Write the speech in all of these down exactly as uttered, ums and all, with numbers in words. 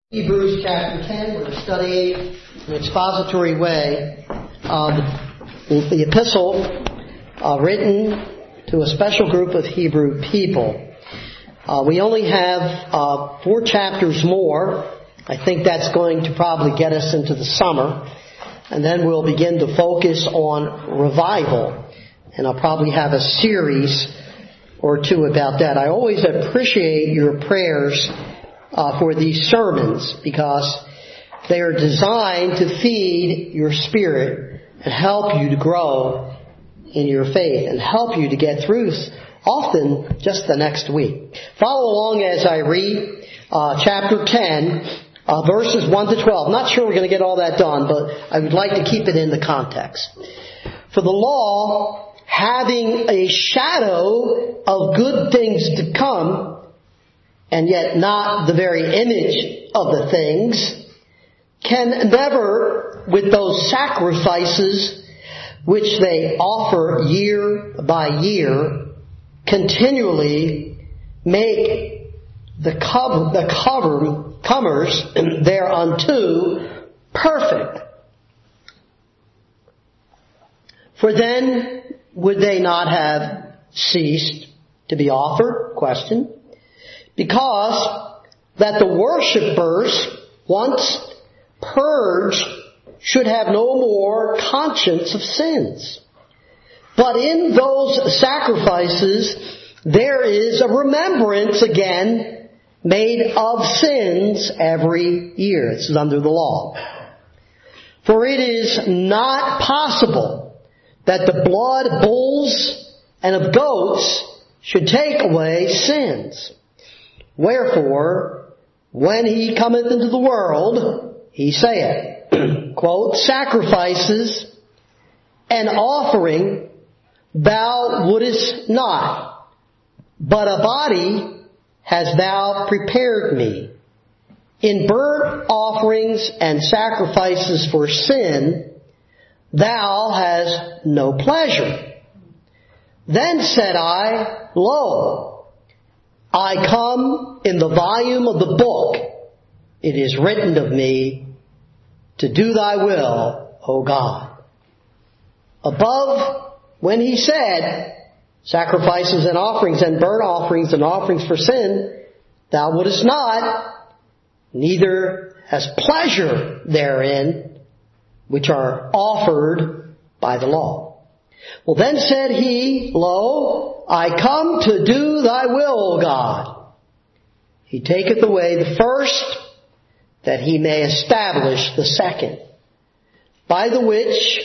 Hebrews chapter ten, we're studying in an expository way uh, the, the epistle uh, written to a special group of Hebrew people. Uh, we only have uh, four chapters more. I think that's going to probably get us into the summer. And then we'll begin to focus on revival. And I'll probably have a series or two about that. I always appreciate your prayers Uh, for these sermons, because they are designed to feed your spirit and help you to grow in your faith and help you to get through often just the next week. Follow along as I read uh, chapter ten, uh, verses one to twelve. Not sure we're going to get all that done, but I would like to keep it in the context. For the law, having a shadow of good things to come, and yet not the very image of the things, can never, with those sacrifices which they offer year by year, continually make the cover, the cover, comers thereunto perfect. For then would they not have ceased to be offered? Question. Because that the worshippers, once purged, should have no more conscience of sins. But in those sacrifices, there is a remembrance again made of sins every year. This is under the law. For it is not possible that the blood of bulls and of goats should take away sins. Wherefore, when he cometh into the world, he saith, quote, sacrifices and offering thou wouldest not, but a body hast thou prepared me. In burnt offerings and sacrifices for sin, thou hast no pleasure. Then said I, Lo, I come in the volume of the book. It is written of me to do thy will, O God. Above, when he said, sacrifices and offerings and burnt offerings and offerings for sin, thou wouldest not, neither has pleasure therein, which are offered by the law. Well, then said he, Lo, I come to do thy will, O God. He taketh away the first, that he may establish the second, by the which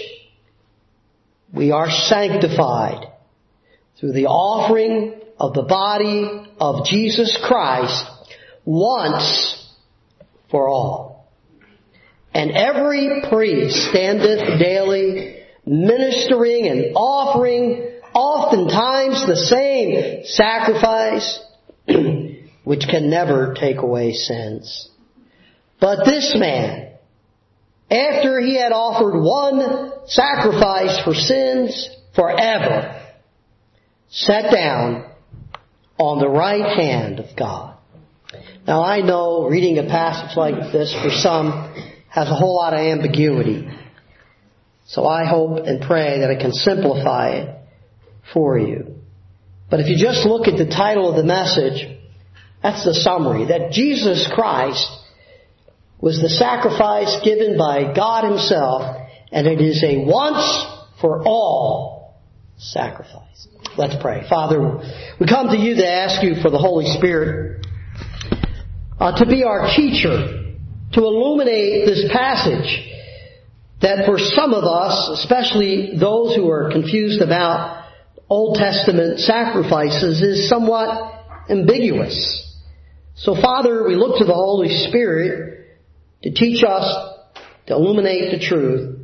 we are sanctified through the offering of the body of Jesus Christ once for all. And every priest standeth daily ministering and offering oftentimes the same sacrifice, which can never take away sins. But this man, after he had offered one sacrifice for sins forever, sat down on the right hand of God. Now I know reading a passage like this for some has a whole lot of ambiguity. So I hope and pray that I can simplify it for you. But if you just look at the title of the message, that's the summary. That Jesus Christ was the sacrifice given by God Himself, and it is a once for all sacrifice. Let's pray. Father, we come to you to ask you for the Holy Spirit uh, to be our teacher, to illuminate this passage, that for some of us, especially those who are confused about Old Testament sacrifices, is somewhat ambiguous. So Father, we look to the Holy Spirit to teach us, to illuminate the truth,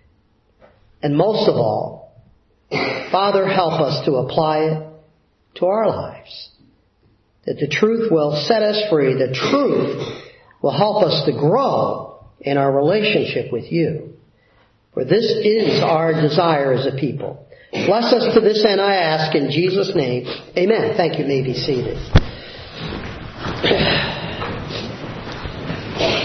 and most of all, Father, help us to apply it to our lives. That the truth will set us free. The truth will help us to grow in our relationship with you. For this is our desire as a people. Bless us to this end, I ask, in Jesus' name. Amen. Thank you. You may be seated.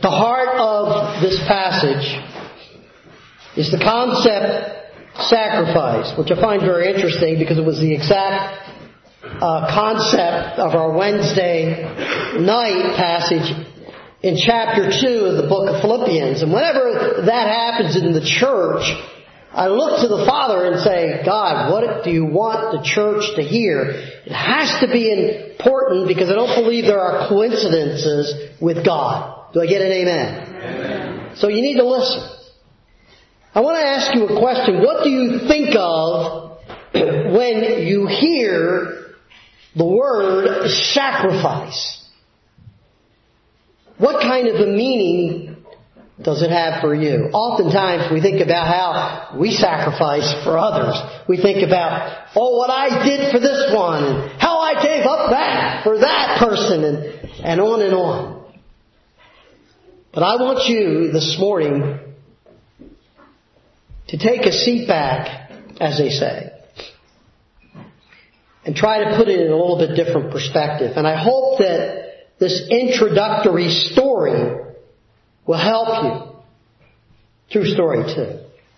the heart of this passage is the concept sacrifice, which I find very interesting because it was the exact uh, concept of our Wednesday night passage in chapter two of the book of Philippians. And whenever that happens in the church, I look to the Father and say, God, what do you want the church to hear? It has to be important because I don't believe there are coincidences with God. Do I get an amen? Amen. So you need to listen. I want to ask you a question. What do you think of when you hear the word sacrifice? What kind of a meaning does it have for you? Oftentimes we think about how we sacrifice for others. We think about, oh, what I did for this one, and how I gave up that for that person, and, and on and on. But I want you this morning to take a seat back, as they say, and try to put it in a little bit different perspective. And I hope that this introductory story will help you. True story, too.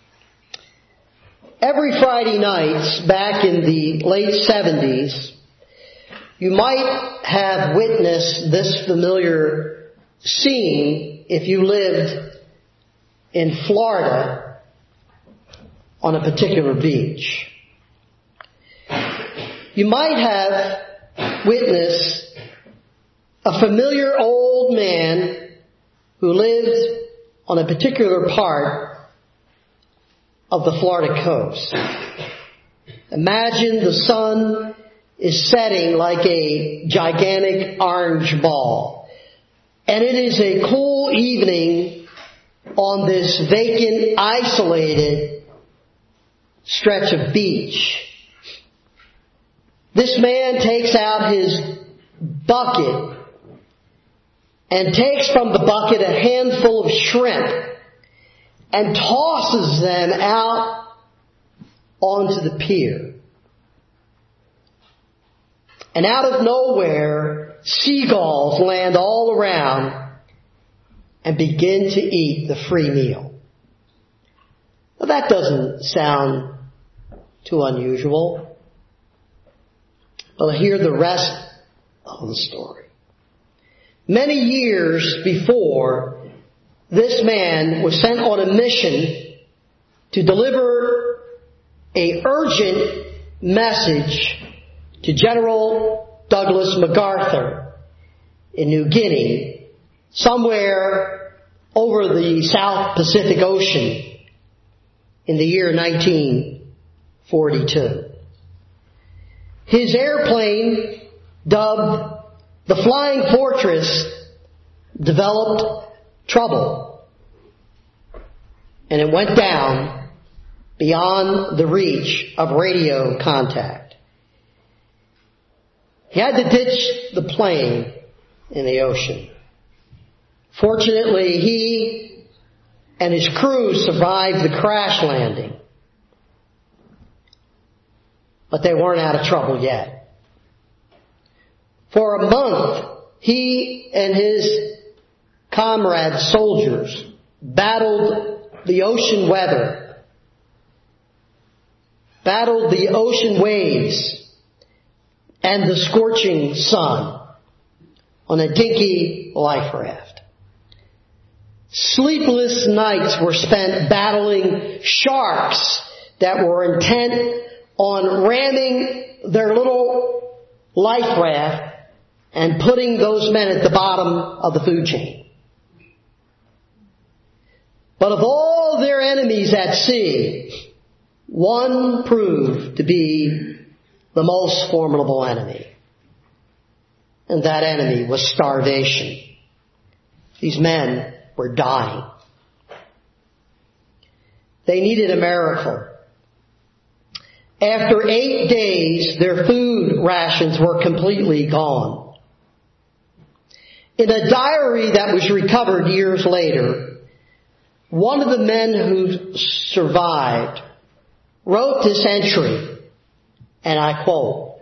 Every Friday nights back in the late seventies, you might have witnessed this familiar scene if you lived in Florida on a particular beach. You might have witnessed a familiar old man who lived on a particular part of the Florida coast. Imagine the sun is setting like a gigantic orange ball. And it is a cool evening on this vacant, isolated stretch of beach. This man takes out his bucket and takes from the bucket a handful of shrimp and tosses them out onto the pier. And out of nowhere, seagulls land all around and begin to eat the free meal. Now that doesn't sound too unusual. But hear the rest of the story. Many years before, this man was sent on a mission to deliver an urgent message to General Douglas MacArthur in New Guinea, somewhere over the South Pacific Ocean in the year nineteen forty-two. His airplane, dubbed the Flying Fortress, developed trouble. And it went down beyond the reach of radio contact. He had to ditch the plane in the ocean. Fortunately, he and his crew survived the crash landing. But they weren't out of trouble yet. For a month, he and his comrade soldiers battled the ocean weather, battled the ocean waves, and the scorching sun on a dinky life raft. Sleepless nights were spent battling sharks that were intent on ramming their little life raft and putting those men at the bottom of the food chain. But of all their enemies at sea, one proved to be the most formidable enemy. And that enemy was starvation. These men were dying. They needed a miracle. After eight days, their food rations were completely gone. In a diary that was recovered years later, one of the men who survived wrote this entry, and I quote,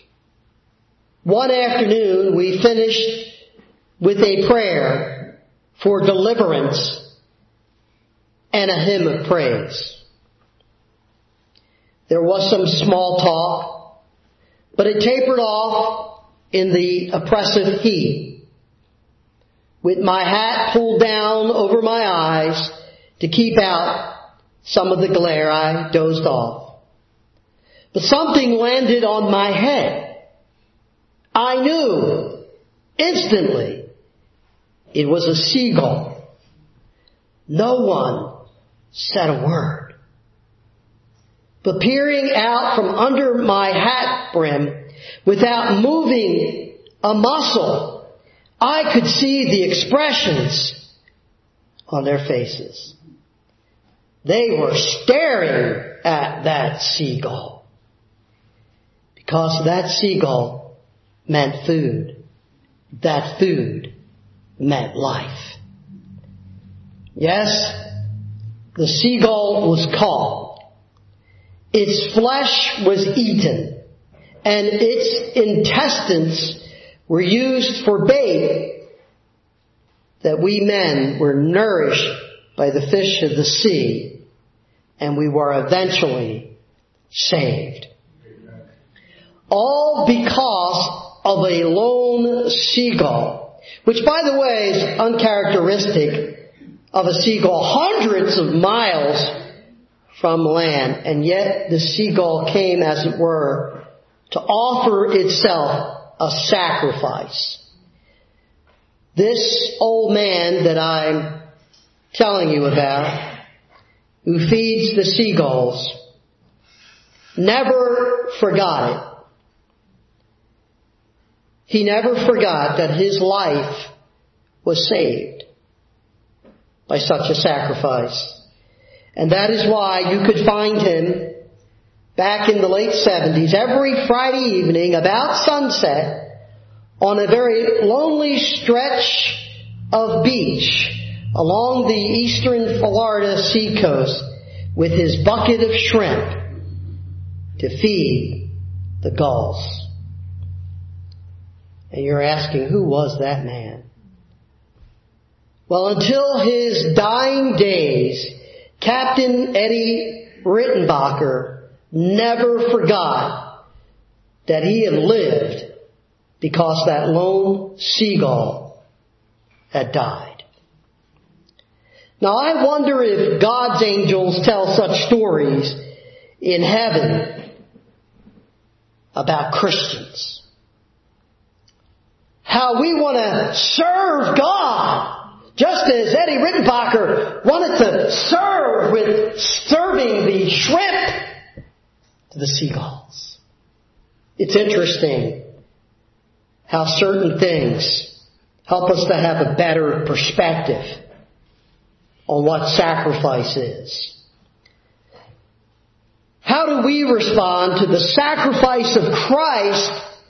"One afternoon we finished with a prayer for deliverance and a hymn of praise. There was some small talk, but it tapered off in the oppressive heat. With my hat pulled down over my eyes to keep out some of the glare, I dozed off. But something landed on my head. I knew instantly it was a seagull. No one said a word. But peering out from under my hat brim, without moving a muscle, I could see the expressions on their faces. They were staring at that seagull, because that seagull meant food. That food meant life. Yes, the seagull was caught. Its flesh was eaten, and its intestines were used for bait, that we men were nourished by the fish of the sea, and we were eventually saved. All because of a lone seagull, which, by the way, is uncharacteristic of a seagull hundreds of miles from land, and yet the seagull came, as it were, to offer itself a sacrifice. This old man that I'm telling you about, who feeds the seagulls, never forgot it. He never forgot that his life was saved by such a sacrifice. And that is why you could find him back in the late seventies, every Friday evening about sunset, on a very lonely stretch of beach along the eastern Florida seacoast with his bucket of shrimp to feed the gulls. And you're asking, who was that man? Well, until his dying days, Captain Eddie Rittenbacher never forgot that he had lived because that lone seagull had died. Now, I wonder if God's angels tell such stories in heaven about Christians. How we want to serve God, just as Eddie Rittenbacher wanted to serve with serving the shrimp to the seagulls. It's interesting how certain things help us to have a better perspective on what sacrifice is. How do we respond to the sacrifice of Christ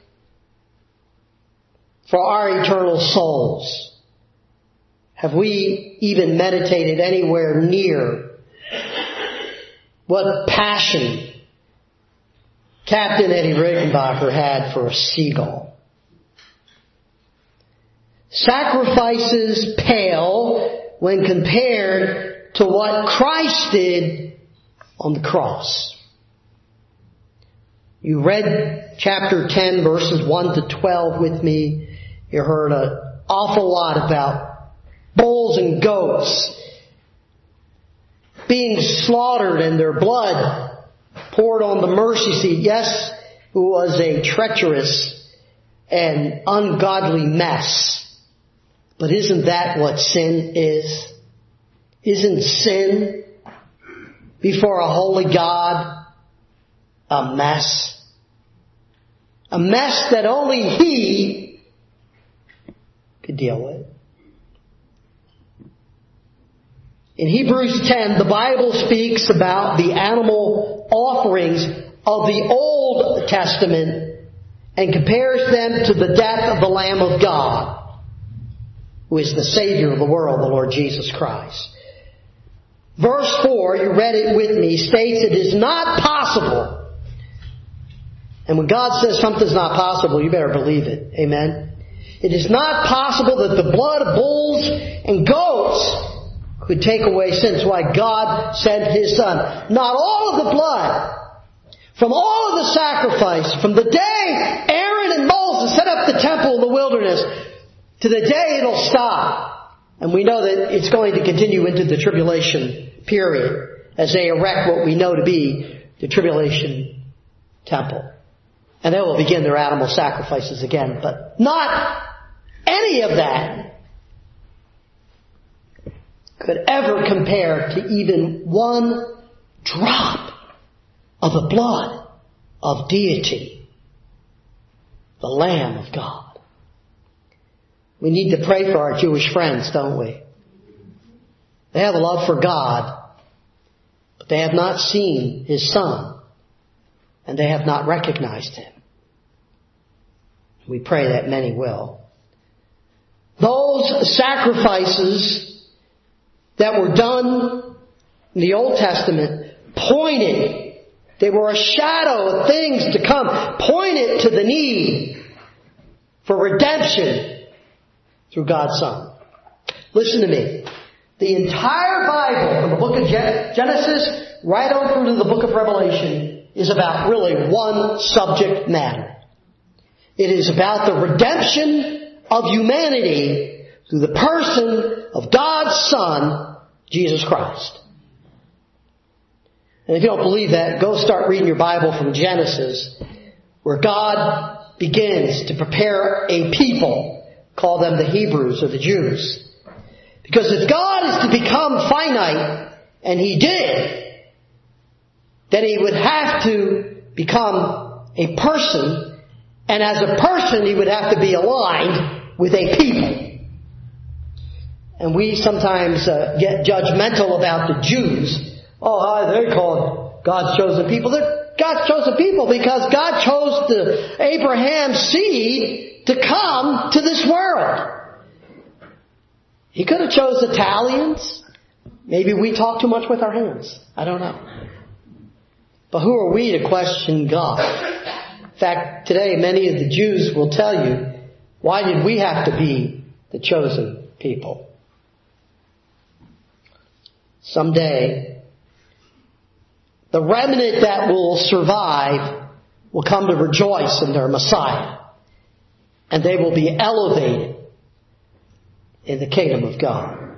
for our eternal souls? Have we even meditated anywhere near what passion Captain Eddie Rittenbacher had for a seagull? Sacrifices pale when compared to what Christ did on the cross. You read chapter ten, verses one to twelve with me. You heard an awful lot about bulls and goats being slaughtered and their blood poured on the mercy seat. Yes, it was a treacherous and ungodly mess. But isn't that what sin is? Isn't sin before a holy God a mess? A mess that only He could deal with. In Hebrews ten, the Bible speaks about the animal offerings of the Old Testament and compares them to the death of the Lamb of God, who is the Savior of the world, the Lord Jesus Christ. Verse four, you read it with me, states it is not possible. And when God says something's not possible, you better believe it. Amen? It is not possible that the blood of bulls and goats could take away sins. That's why God sent His Son. Not all of the blood, from all of the sacrifice, from the day Aaron and Moses set up the temple in the wilderness, to the day it'll stop. And we know that it's going to continue into the tribulation period, as they erect what we know to be the tribulation temple. And they will begin their animal sacrifices again. But not any of that could ever compare to even one drop of the blood of deity, the Lamb of God. We need to pray for our Jewish friends, don't we? They have a love for God, but they have not seen His Son, and they have not recognized Him. We pray that many will. Those sacrifices that were done in the Old Testament pointed, they were a shadow of things to come, pointed to the need for redemption through God's Son. Listen to me. The entire Bible, from the book of Genesis right on through to the book of Revelation, is about really one subject matter. It is about the redemption of humanity through the person of God's Son, Jesus Christ. And if you don't believe that, go start reading your Bible from Genesis, where God begins to prepare a people, call them the Hebrews or the Jews. Because if God is to become finite, and He did, then He would have to become a person, and as a person He would have to be aligned with a people. And we sometimes uh, get judgmental about the Jews. Oh, hi, they're called God's chosen people. They're God's chosen people because God chose the Abraham's seed to come to this world. He could have chose Italians. Maybe we talk too much with our hands. I don't know. But who are we to question God? In fact, today many of the Jews will tell you, why did we have to be the chosen people? Someday, the remnant that will survive will come to rejoice in their Messiah. And they will be elevated in the kingdom of God.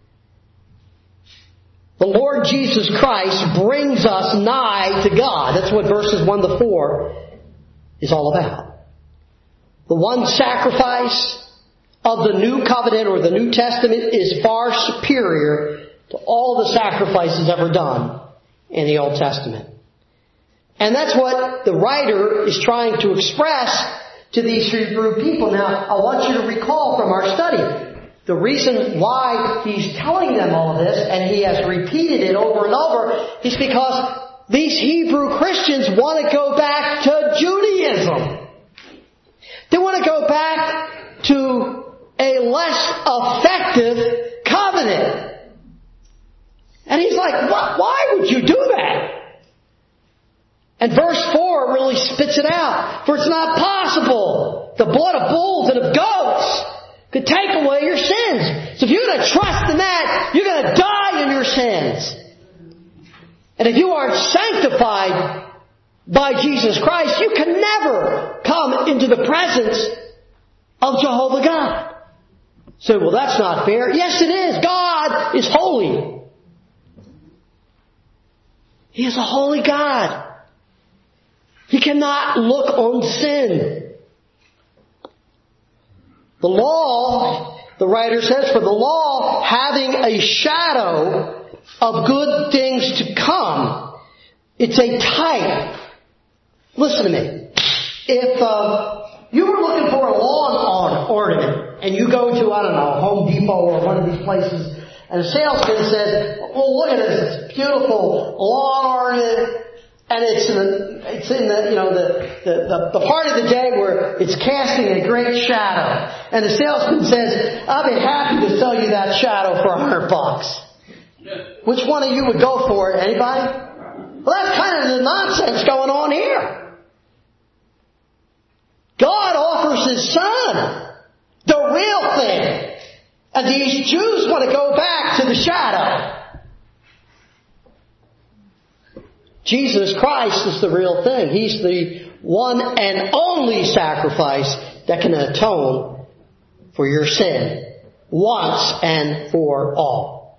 The Lord Jesus Christ brings us nigh to God. That's what verses one to four is all about. The one sacrifice of the New Covenant or the New Testament is far superior to all the sacrifices ever done in the Old Testament. And that's what the writer is trying to express to these Hebrew people. Now, I want you to recall from our study, the reason why he's telling them all of this, and he has repeated it over and over, is because these Hebrew Christians want to go back to Judaism. They want to go back to a less effective covenant. And he's like, what? Why would you do that? And verse four really spits it out. For it's not possible. The blood of bulls and of goats could take away your sins. So if you're going to trust in that, you're going to die in your sins. And if you aren't sanctified by Jesus Christ, you can never come into the presence of Jehovah God. So, well, that's not fair. Yes, it is. God is holy. He is a holy God. He cannot look on sin. The law, the writer says, for the law having a shadow of good things to come, it's a type. Listen to me. If uh, you were looking for a lawn ornament, and you go to, I don't know, Home Depot or one of these places, and a salesman says, well, look at this, it's beautiful lawn ornament, and it's in the, it's in the, you know, the, the, the, the part of the day where it's casting a great shadow. And the salesman says, I'll be happy to sell you that shadow for a hundred bucks. Which one of you would go for it? Anybody? Well, that's kind of the nonsense going on here. God offers His Son real thing. And these Jews want to go back to the shadow. Jesus Christ is the real thing. He's the one and only sacrifice that can atone for your sin once and for all.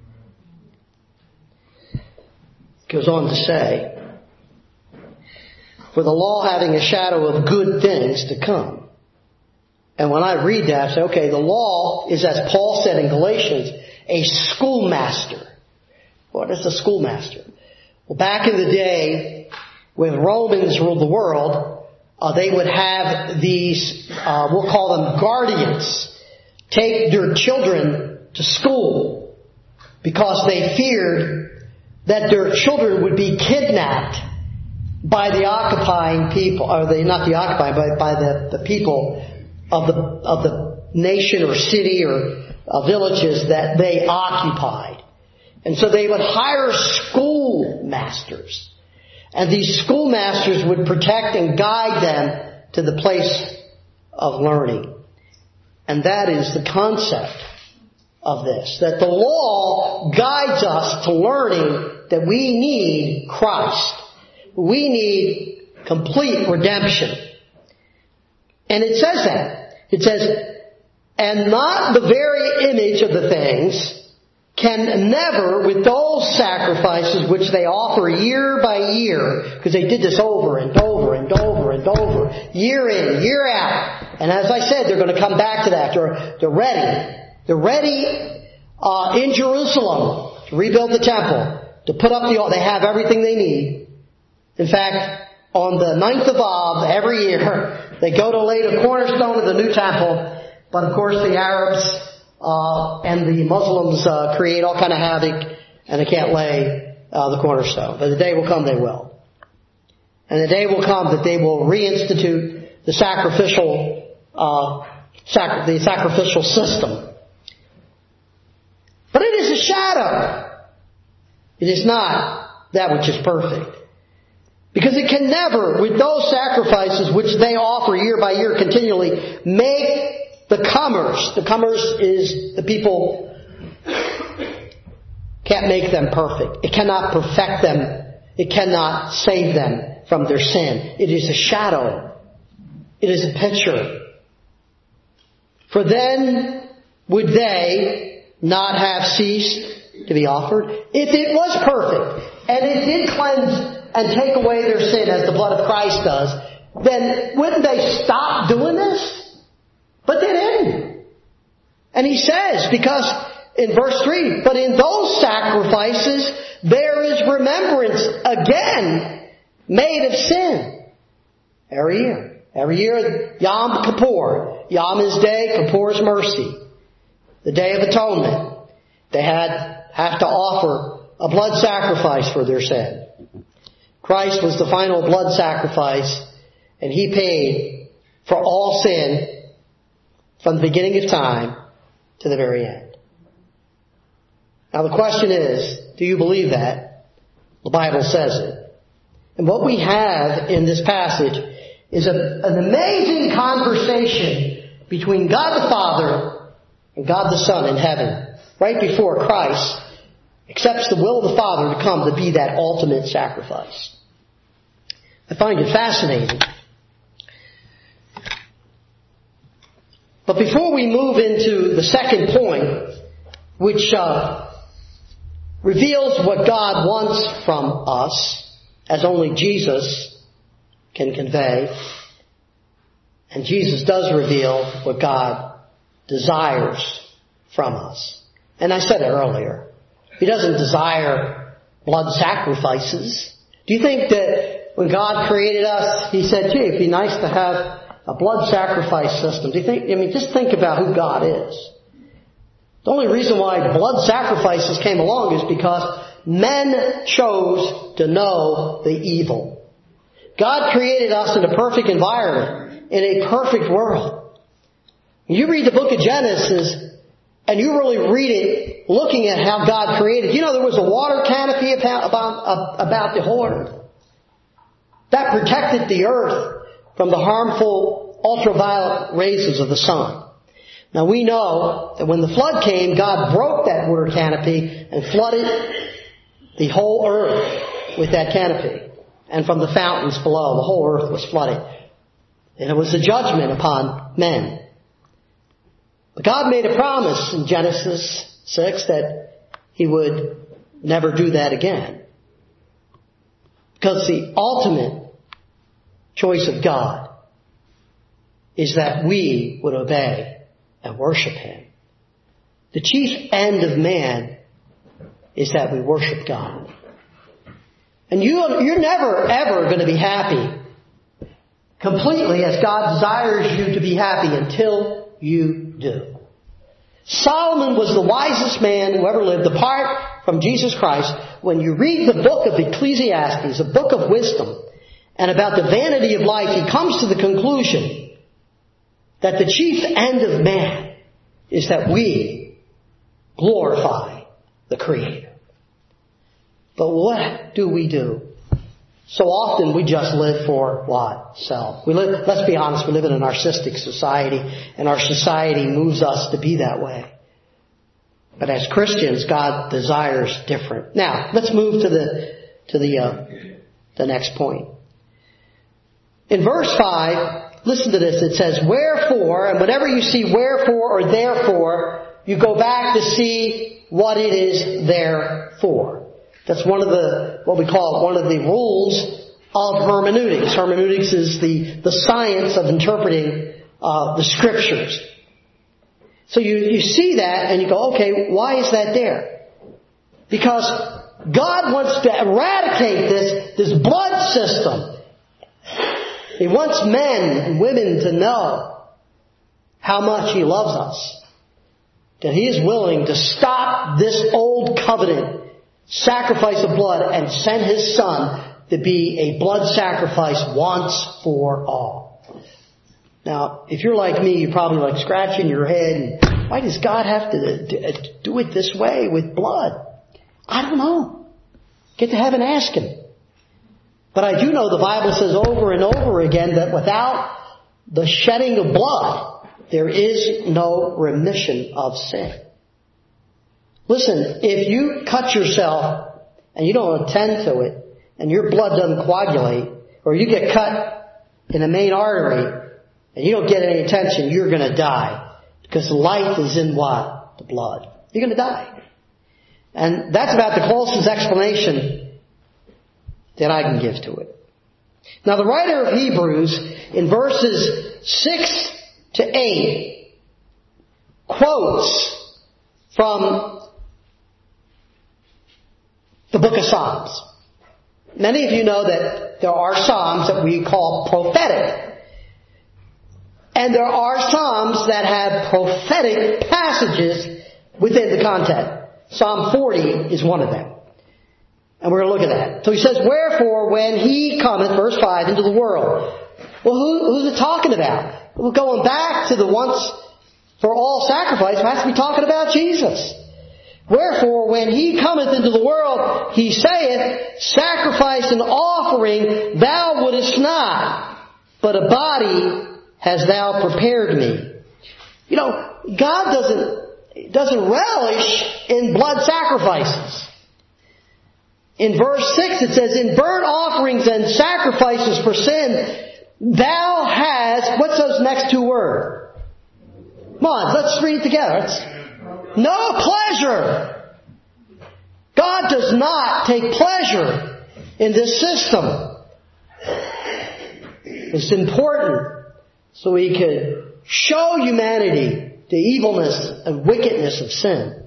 Goes on to say, for the law having a shadow of good things to come. And when I read that, I say, okay, the law is, as Paul said in Galatians, a schoolmaster. What is a schoolmaster? Well, back in the day, when Romans ruled the world, uh, they would have these, uh, we'll call them guardians, take their children to school because they feared that their children would be kidnapped by the occupying people, or the, not the occupying, but by the, the people of the, of the nation or city or uh, villages that they occupied. And so they would hire schoolmasters. And these schoolmasters would protect and guide them to the place of learning. And that is the concept of this. That the law guides us to learning that we need Christ. We need complete redemption. And it says that. It says, and not the very image of the things can never, with those sacrifices which they offer year by year, because they did this over and over and over and over, year in, year out. And as I said, they're going to come back to that. They're, they're ready. They're ready uh, in Jerusalem to rebuild the temple, to put up the altar. They have everything they need. In fact, on the ninth of Av every year, they go to lay the cornerstone of the new temple. But of course, the Arabs uh, and the Muslims uh, create all kind of havoc, and they can't lay uh, the cornerstone. But the day will come, they will. And the day will come that they will reinstitute the sacrificial, uh, sac- the sacrificial system. But it is a shadow. It is not that which is perfect. Because it can never, with those sacrifices which they offer year by year continually, make the comers, the comers is the people, can't make them perfect. It cannot perfect them. It cannot save them from their sin. It is a shadow. It is a picture. For then would they not have ceased to be offered? If it was perfect, and it did cleanse and take away their sin as the blood of Christ does, then wouldn't they stop doing this? But they didn't. And he says, because in verse three, but in those sacrifices there is remembrance again made of sin. Every year. Every year, Yom Kippur. Yom is day, Kippur is mercy. The Day of Atonement. They had have to offer a blood sacrifice for their sin. Christ was the final blood sacrifice, and He paid for all sin from the beginning of time to the very end. Now the question is, do you believe that? The Bible says it. And what we have in this passage is a, an amazing conversation between God the Father and God the Son in heaven, right before Christ accepts the will of the Father to come to be that ultimate sacrifice. I find it fascinating. But before we move into the second point, which uh, reveals what God wants from us, as only Jesus can convey, and Jesus does reveal what God desires from us. And I said it earlier. He doesn't desire blood sacrifices. Do you think that when God created us, He said, gee, it'd be nice to have a blood sacrifice system? Do you think, I mean, just think about who God is. The only reason why blood sacrifices came along is because men chose to know the evil. God created us in a perfect environment, in a perfect world. When you read the book of Genesis, and you really read it looking at how God created, you know, there was a water canopy about, about, about the whole earth that protected the earth from the harmful ultraviolet rays of the sun. Now we know that when the flood came, God broke that water canopy and flooded the whole earth with that canopy. And from the fountains below, the whole earth was flooded. And it was a judgment upon men. But God made a promise in Genesis six that He would never do that again. Because the ultimate choice of God is that we would obey and worship Him. The chief end of man is that we worship God. And you, you're never, ever going to be happy completely as God desires you to be happy until you do. Solomon was the wisest man who ever lived apart from Jesus Christ. When you read the book of Ecclesiastes, a book of wisdom, and about the vanity of life, he comes to the conclusion that the chief end of man is that we glorify the Creator. But what do we do? So often we just live for what? Self. We live, let's be honest, we live in a narcissistic society, and our society moves us to be that way. But as Christians, God desires different. Now, let's move to the to the uh, the next point. In verse five, listen to this. It says, "Wherefore," and whenever you see "wherefore" or "therefore," you go back to see what it is there for. That's one of the, what we call one of the rules of hermeneutics. Hermeneutics is the, the science of interpreting uh, the Scriptures. So you, you see that and you go, okay, why is that there? Because God wants to eradicate this, this blood system. He wants men and women to know how much He loves us. That He is willing to stop this old covenant sacrifice of blood and send His Son to be a blood sacrifice once for all. Now, if you're like me, you're probably like scratching your head, and why does God have to do it this way with blood? I don't know. Get to heaven, ask Him. But I do know the Bible says over and over again that without the shedding of blood, there is no remission of sin. Listen, if you cut yourself and you don't attend to it, and your blood doesn't coagulate, or you get cut in a main artery and you don't get any attention, you're going to die. Because life is in what? The blood. You're going to die. And that's about the closest explanation that I can give to it. Now the writer of Hebrews in verses six to eight quotes from the book of Psalms. Many of you know that there are Psalms that we call prophetic. And there are Psalms that have prophetic passages within the content. Psalm forty is one of them. And we're going to look at that. So he says, "Wherefore, when He cometh," verse five, "into the world." Well, who, who's it talking about? Well, going back to the once for all sacrifice, it has to be talking about Jesus. "Wherefore, when He cometh into the world, He saith, Sacrifice and offering thou wouldest not, but a body hast thou prepared me." You know, God doesn't, doesn't relish in blood sacrifices. In verse six it says, "In burnt offerings and sacrifices for sin, thou hast," what's those next two words? Come on, let's read it together. It's, "no pleasure." God does not take pleasure in this system. It's important so He could show humanity the evilness and wickedness of sin.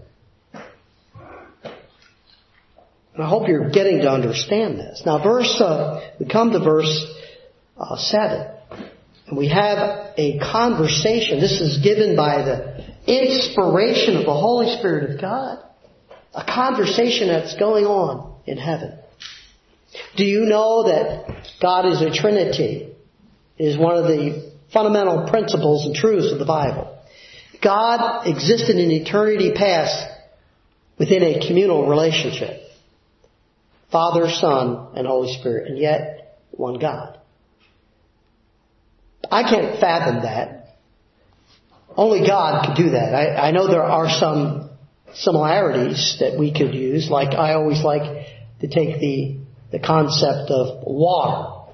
And I hope you're getting to understand this. Now, verse uh, we come to verse uh, seven, and we have a conversation. This is given by the inspiration of the Holy Spirit of God. A conversation that's going on in heaven. Do you know that God is a Trinity? It is one of the fundamental principles and truths of the Bible. God existed in eternity past within a communal relationship. Father, Son, and Holy Spirit, and yet one God. I can't fathom that. Only God could do that. I, I know there are some similarities that we could use. Like I always like to take the the concept of water.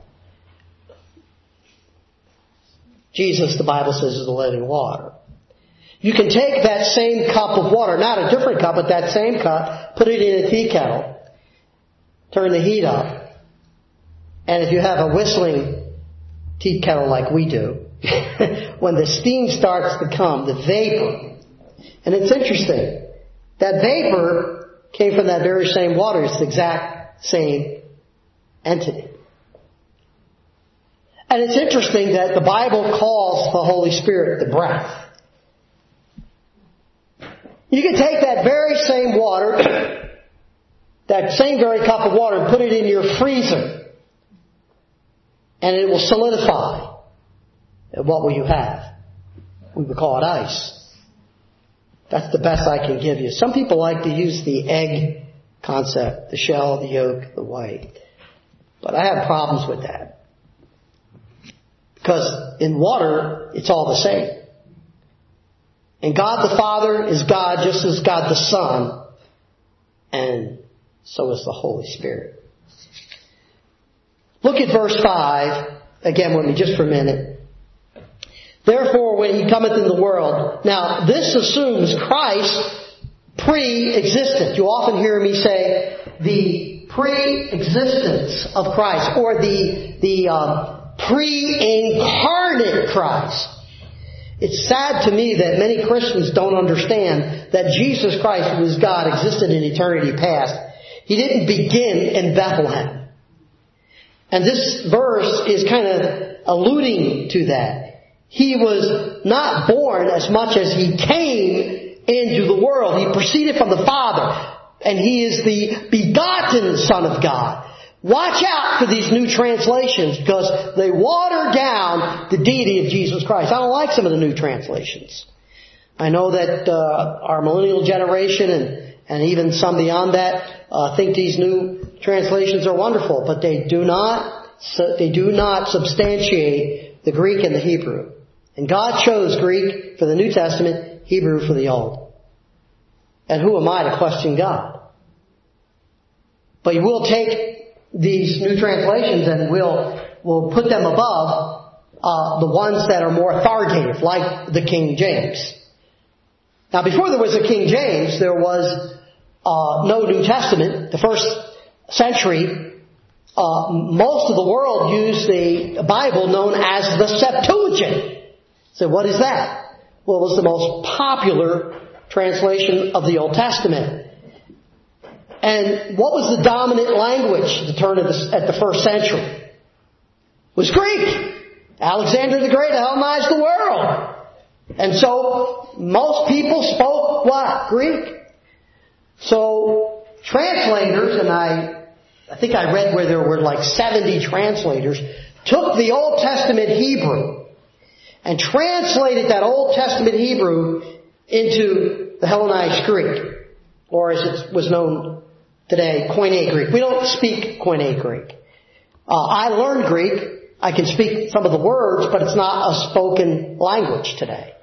Jesus, the Bible says, is the living water. You can take that same cup of water, not a different cup, but that same cup, put it in a tea kettle, turn the heat up, and if you have a whistling tea kettle like we do, when the steam starts to come, the vapor, and it's interesting, that vapor came from that very same water. It's the exact same entity. And it's interesting that the Bible calls the Holy Spirit the breath. You can take that very same water, that same very cup of water, and put it in your freezer. And it will solidify. And what will you have? We would call it ice. That's the best I can give you. Some people like to use the egg concept, the shell, the yolk, the white. But I have problems with that. Because in water, it's all the same. And God the Father is God just as God the Son. And so is the Holy Spirit. Look at verse five, again with me just for a minute. Therefore, when He cometh in the world. Now, this assumes Christ pre-existent. You often hear me say the pre-existence of Christ, or the, the um, pre-incarnate Christ. It's sad to me that many Christians don't understand that Jesus Christ, who is God, existed in eternity past. He didn't begin in Bethlehem. And this verse is kind of alluding to that. He was not born as much as He came into the world. He proceeded from the Father. And He is the begotten Son of God. Watch out for these new translations because they water down the deity of Jesus Christ. I don't like some of the new translations. I know that uh, our millennial generation and, and even some beyond that uh, think these new translations are wonderful, but they do not they do not substantiate the Greek and the Hebrew. And God chose Greek for the New Testament, Hebrew for the Old. And who am I to question God? But you will take these new translations and we'll, we'll put them above uh, the ones that are more authoritative, like the King James. Now, before there was a King James, there was uh, no New Testament. The first century, uh, most of the world used the Bible known as the Septuagint. So what is that? Well, it was the most popular translation of the Old Testament. And what was the dominant language at the turn of the, at the first century? It was Greek. Alexander the Great Hellenized the world. And so most people spoke what? Greek. So translators, and I, I think I read where there were like seventy translators, took the Old Testament Hebrew and translated that Old Testament Hebrew into the Hellenized Greek, or as it was known today, Koine Greek. We don't speak Koine Greek. Uh, I learned Greek. I can speak some of the words, but it's not a spoken language today.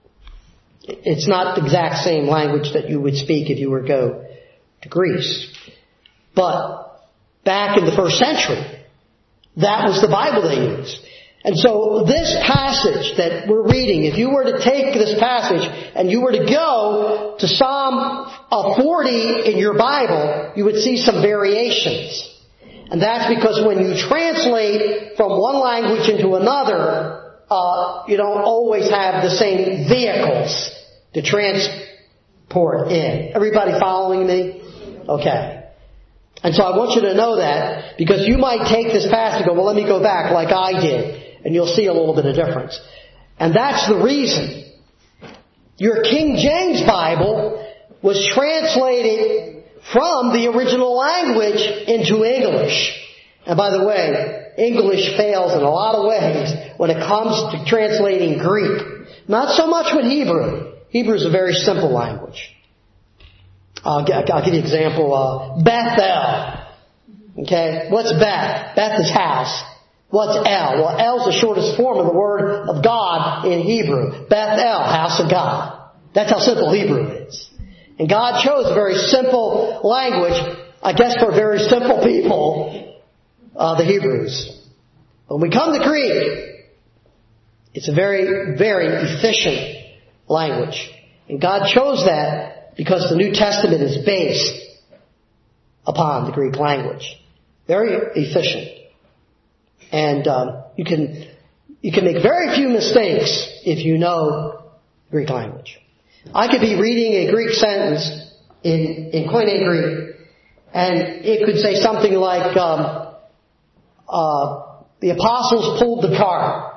It's not the exact same language that you would speak if you were to go to Greece. But back in the first century, that was the Bible they used. And so this passage that we're reading, if you were to take this passage and you were to go to Psalm forty in your Bible, you would see some variations. And that's because when you translate from one language into another, uh, you don't always have the same vehicles to transport in. Everybody following me? Okay. And so I want you to know that because you might take this passage and go, well, let me go back like I did. And you'll see a little bit of difference. And that's the reason. Your King James Bible was translated from the original language into English. And by the way, English fails in a lot of ways when it comes to translating Greek. Not so much with Hebrew. Hebrew is a very simple language. I'll, I'll give you an example. Uh, Bethel. Okay? What's Beth? Beth is house. What's El? Well, El is the shortest form of the word of God in Hebrew. Beth-El, house of God. That's how simple Hebrew is. And God chose a very simple language, I guess for very simple people, uh, the Hebrews. When we come to Greek, it's a very, very efficient language. And God chose that because the New Testament is based upon the Greek language. Very efficient. And um, you can you can make very few mistakes if you know Greek language. I could be reading a Greek sentence in, in Koine Greek, and it could say something like, um, uh, the apostles pulled the cart.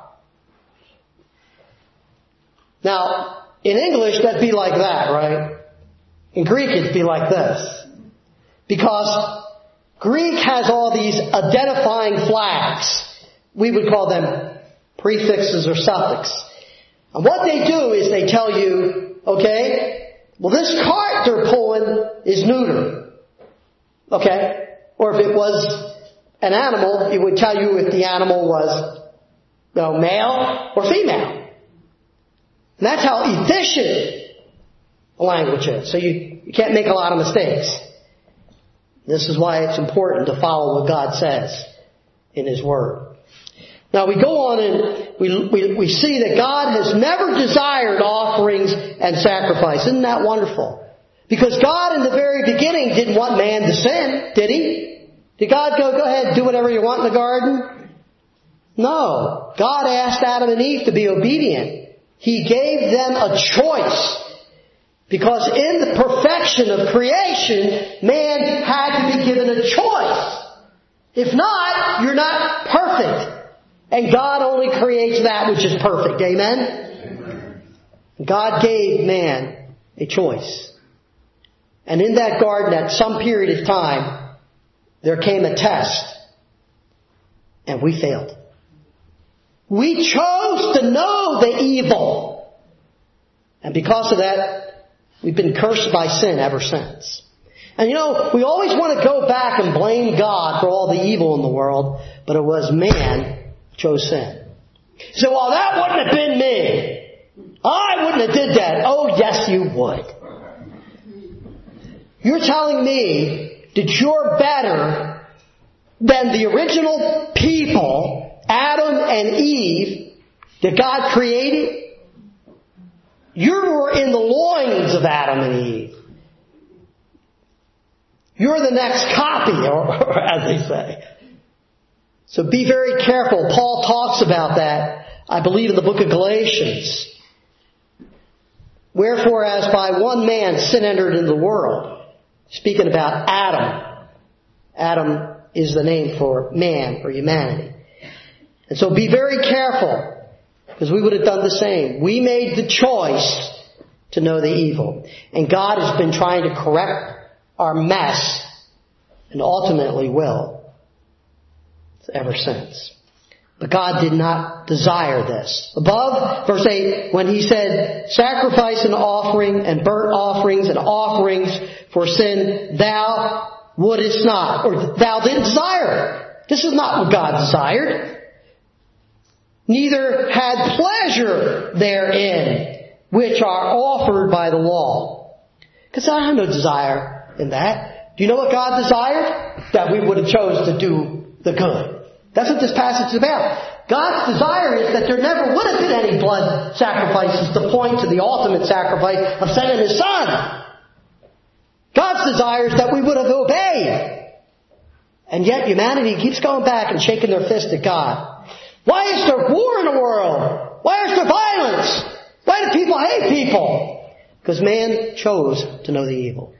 Now, in English, that'd be like that, right? In Greek, it'd be like this. Because Greek has all these identifying flags. We would call them prefixes or suffixes. And what they do is they tell you, okay, well, this cart they're pulling is neuter. Okay? Or if it was an animal, it would tell you if the animal was, you know, male or female. And that's how efficient the language is. So you, you can't make a lot of mistakes. This is why it's important to follow what God says in His Word. Now we go on and we, we, we see that God has never desired offerings and sacrifice. Isn't that wonderful? Because God in the very beginning didn't want man to sin, did He? Did God go, go ahead, do whatever you want in the garden? No. God asked Adam and Eve to be obedient. He gave them a choice. Because in the perfection of creation, man had to be given a choice. If not, you're not perfect. And God only creates that which is perfect. Amen? Amen. God gave man a choice. And in that garden, at some period of time, there came a test. And we failed. We chose to know the evil. And because of that, we've been cursed by sin ever since. And you know, we always want to go back and blame God for all the evil in the world, but it was man who chose sin. So, well, that wouldn't have been me. I wouldn't have did that. Oh, yes, you would. You're telling me that you're better than the original people, Adam and Eve, that God created? You were in the loins of Adam and Eve. You're the next copy, or, or as they say. So be very careful. Paul talks about that, I believe, in the book of Galatians. Wherefore, as by one man sin entered into the world. Speaking about Adam. Adam is the name for man, or humanity. And so be very careful. Because we would have done the same. We made the choice to know the evil. And God has been trying to correct our mess, and ultimately will, ever since. But God did not desire this. Above, verse eight, when He said, sacrifice and offering and burnt offerings and offerings for sin, thou wouldest not, or thou didn't desire it. This is not what God desired. Neither had pleasure therein, which are offered by the law. Because I have no desire in that. Do you know what God desired? That we would have chose to do the good. That's what this passage is about. God's desire is that there never would have been any blood sacrifices to point to the ultimate sacrifice of sending His Son. God's desire is that we would have obeyed. And yet humanity keeps going back and shaking their fist at God. Why is there war in the world? Why is there violence? Why do people hate people? Because man chose to know the evil.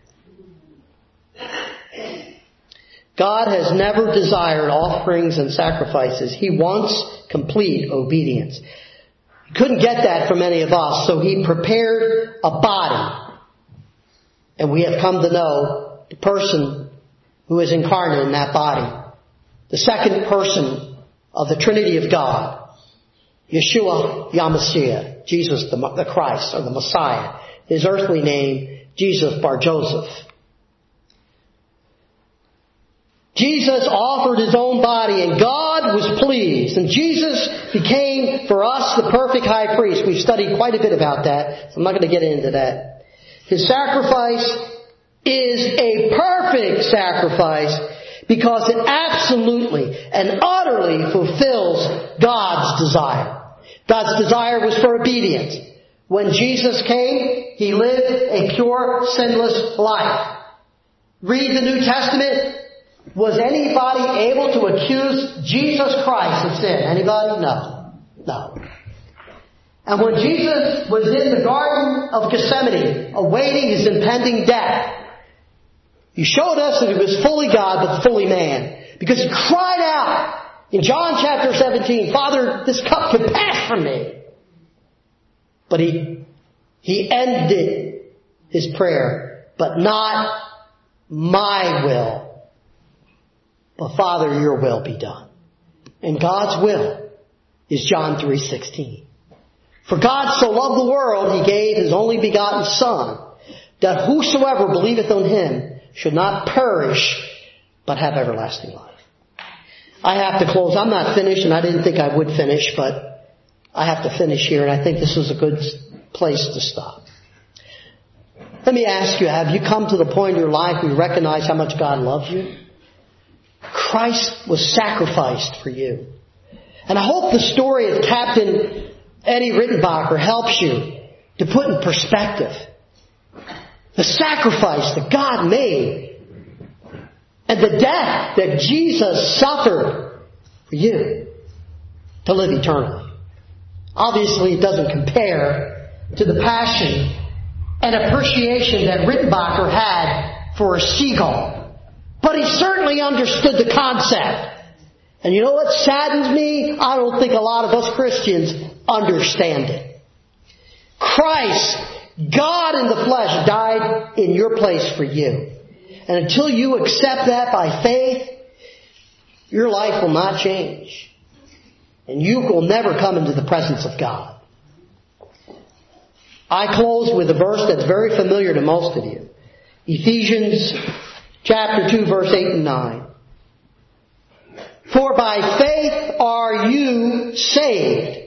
God has never desired offerings and sacrifices. He wants complete obedience. He couldn't get that from any of us, so He prepared a body. And we have come to know the person who is incarnate in that body. The second person of the Trinity of God, Yeshua Yamashia, Jesus the, the Christ, or the Messiah. His earthly name, Jesus Bar Joseph. Jesus offered His own body, and God was pleased. And Jesus became, for us, the perfect high priest. We've studied quite a bit about that, so I'm not going to get into that. His sacrifice is a perfect sacrifice because it absolutely and utterly fulfills God's desire. God's desire was for obedience. When Jesus came, He lived a pure, sinless life. Read the New Testament. Was anybody able to accuse Jesus Christ of sin? Anybody? No. No. And when Jesus was in the Garden of Gethsemane, awaiting His impending death, He showed us that He was fully God but fully man. Because He cried out in John chapter seventeen, Father, this cup can pass from me. But He, he ended His prayer, but not my will, but Father, Your will be done. And God's will is John three sixteen. For God so loved the world, He gave His only begotten Son, that whosoever believeth on Him should not perish, but have everlasting life. I have to close. I'm not finished, and I didn't think I would finish, but I have to finish here, and I think this is a good place to stop. Let me ask you, have you come to the point in your life where you recognize how much God loves you? Christ was sacrificed for you. And I hope the story of Captain Eddie Rittenbacher helps you to put in perspective the sacrifice that God made and the death that Jesus suffered for you to live eternally. Obviously, it doesn't compare to the passion and appreciation that Rittenbacher had for a seagull. But he certainly understood the concept. And you know what saddens me? I don't think a lot of us Christians understand it. Christ, God in the flesh, died in your place for you. And until you accept that by faith, your life will not change. And you will never come into the presence of God. I close with a verse that's very familiar to most of you. Ephesians chapter two, verse eight and nine. For by faith are you saved.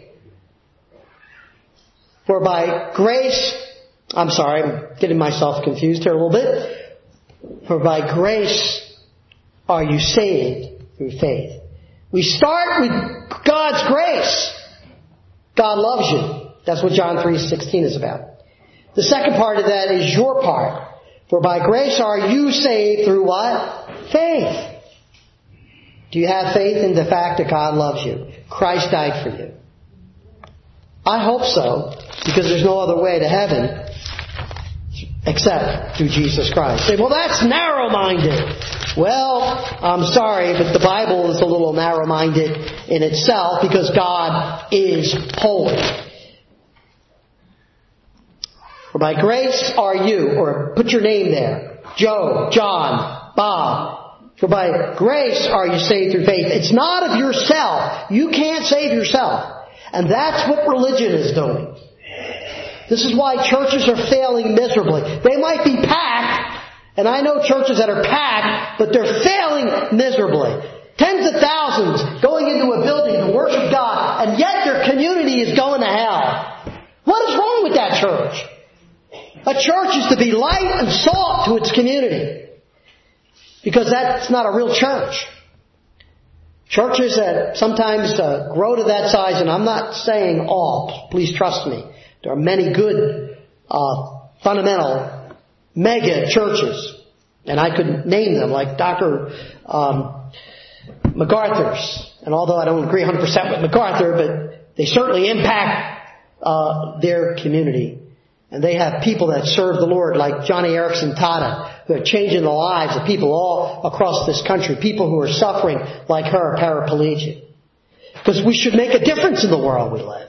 For by grace, I'm sorry, I'm getting myself confused here a little bit. For by grace are you saved through faith. We start with God's grace. God loves you. That's what John three sixteen is about. The second part of that is your part. For by grace are you saved through what? Faith. Do you have faith in the fact that God loves you? Christ died for you. I hope so, because there's no other way to heaven except through Jesus Christ. Say, well, that's narrow-minded. Well, I'm sorry, but the Bible is a little narrow-minded in itself because God is holy. For by grace are you, or put your name there, Joe, John, Bob. For by grace are you saved through faith. It's not of yourself. You can't save yourself. And that's what religion is doing. This is why churches are failing miserably. They might be packed, and I know churches that are packed, but they're failing miserably. Tens of thousands going into a building to worship God, and yet their community is going to hell. What is wrong with that church? A church is to be light and salt to its community. Because that's not a real church. Churches that sometimes uh, grow to that size, and I'm not saying all, please trust me. There are many good, uh, fundamental, mega churches. And I could name them, like Doctor Um, MacArthur's. And although I don't agree one hundred percent with MacArthur, but they certainly impact uh, their community. And they have people that serve the Lord, like Johnny Erickson Tata, who are changing the lives of people all across this country. People who are suffering like her, paraplegic. Because we should make a difference in the world we live.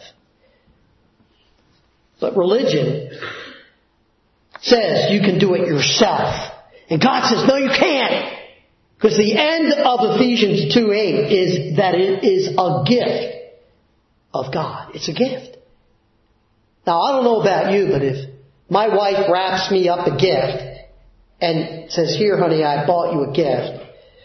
But religion says you can do it yourself. And God says, no, you can't. Because the end of Ephesians two eight is that it is a gift of God. It's a gift. Now, I don't know about you, but if my wife wraps me up a gift and says, here, honey, I bought you a gift,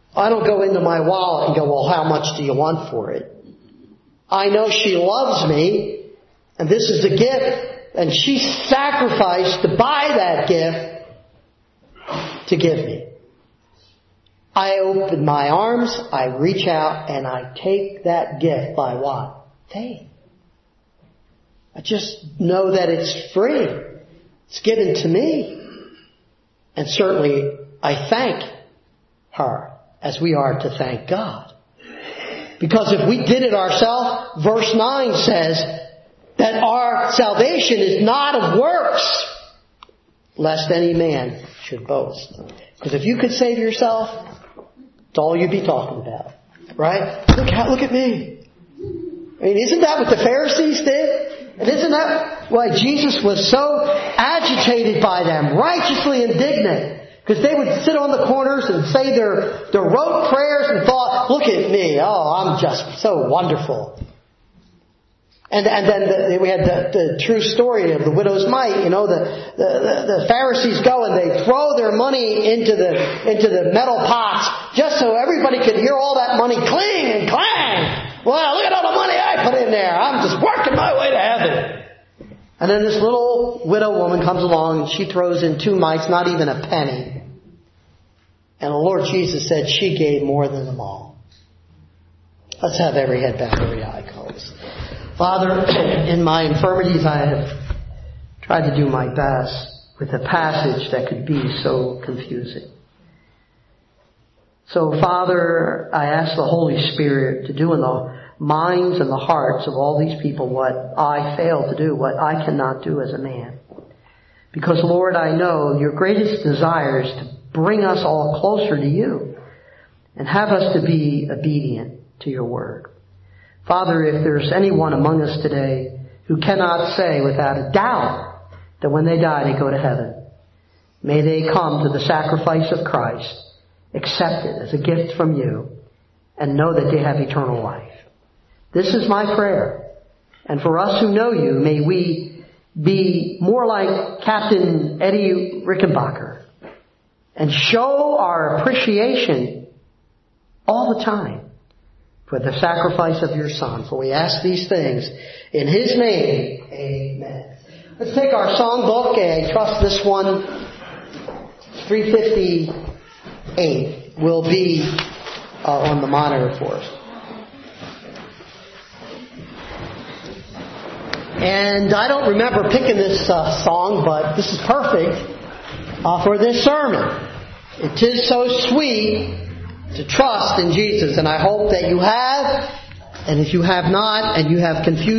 I don't go into my wallet and go, well, how much do you want for it? I know she loves me, and this is a gift, and she sacrificed to buy that gift to give me. I open my arms, I reach out, and I take that gift by what? Faith. I just know that it's free. It's given to me. And certainly, I thank her as we are to thank God. Because if we did it ourselves, verse nine says that our salvation is not of works, lest any man should boast. Because if you could save yourself, it's all you'd be talking about. Right? Look, how, look at me. I mean, isn't that what the Pharisees did? And isn't that why Jesus was so agitated by them, righteously indignant? Because they would sit on the corners and say their, their rote prayers and thought, look at me, oh, I'm just so wonderful. And, and then the, we had the, the true story of the widow's mite. You know, the, the, the Pharisees go and they throw their money into the, into the metal pots just so everybody could hear all that money cling and clang. Well, look at all the money I put in there. I'm just working my way to heaven. And then this little widow woman comes along and she throws in two mites, not even a penny. And the Lord Jesus said she gave more than them all. Let's have every head bowed, every eye closed. Father, in my infirmities I have tried to do my best with a passage that could be so confusing. So, Father, I ask the Holy Spirit to do in the minds and the hearts of all these people what I fail to do, what I cannot do as a man. Because, Lord, I know your greatest desire is to bring us all closer to you and have us to be obedient to your word. Father, if there's anyone among us today who cannot say without a doubt that when they die they go to heaven, may they come to the sacrifice of Christ, accept it as a gift from you, and know that they have eternal life. This is my prayer. And for us who know you, may we be more like Captain Eddie Rickenbacker and show our appreciation all the time for the sacrifice of your Son. For we ask these things in His name. Amen. Let's take our songbook, and I trust this one, three fifty-eight, will be uh, on the monitor for us. And I don't remember picking this uh, song, but this is perfect uh, for this sermon. It is so sweet to trust in Jesus, and I hope that you have, and if you have not, and you have confused